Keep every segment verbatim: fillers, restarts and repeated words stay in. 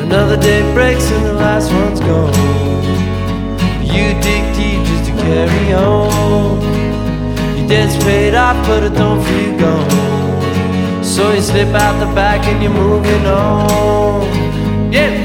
Another day breaks and the last one's gone. You dig deep just to carry on. Your debt's paid off but it don't feel gone. So you slip out the back and you're moving on. Yeah.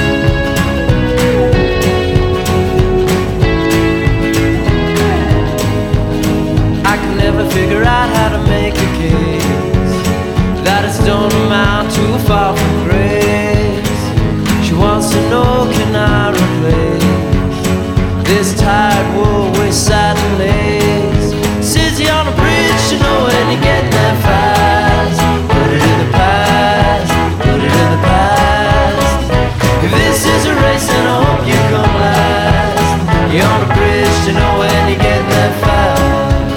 I can never figure out how to make a case that it's don't amount too far from grace. She wants to know, can I replace this tired wool with satin lace? Says you're on a bridge, you know when you're getting there fast. Put it in the past, put it in the past. If this is a race, then I hope you come last. You're on a bridge, you know when you're getting there fast.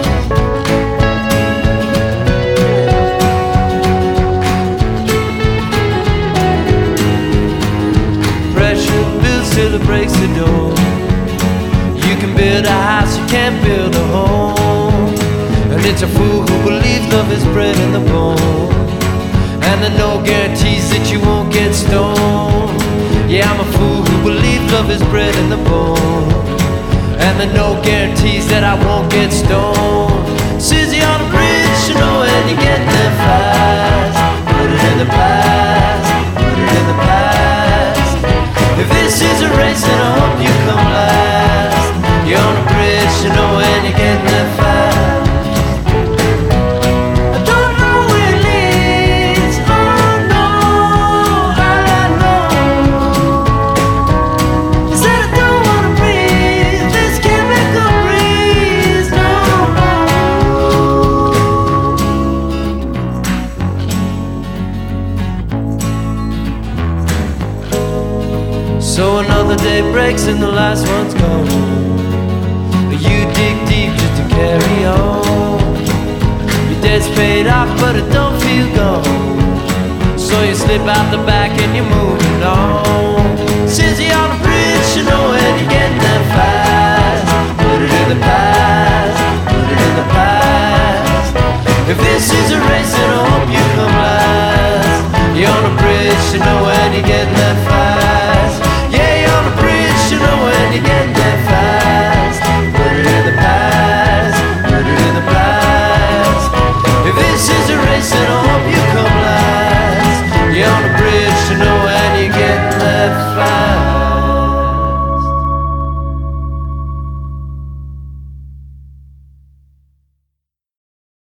Till it breaks the door. You can build a house, you can't build a home. And it's a fool who believes love is bred in the bone. And there are no guarantees that you won't get stoned. Yeah, I'm a fool who believes love is bred in the bone. And there are no guarantees that I won't get stoned. Susie on a bridge, you know when you get there fast. Put it in the past, put it in the past. If this is a race, then I hope you come last. You're on a bridge, you know when you're getting there fast. I don't know where it leads, oh no, all I know is that I don't wanna breathe this chemical breeze, no. So another day breaks and the last one's gone. You dig deep just to carry on. Your debt's paid off but it don't feel gone. So you slip out the back and you're moving on. Says you're on a bridge, you know when you're getting there fast. Put it in the past, put it in the past. If this is a race, then I hope you come last. You're on a bridge, you know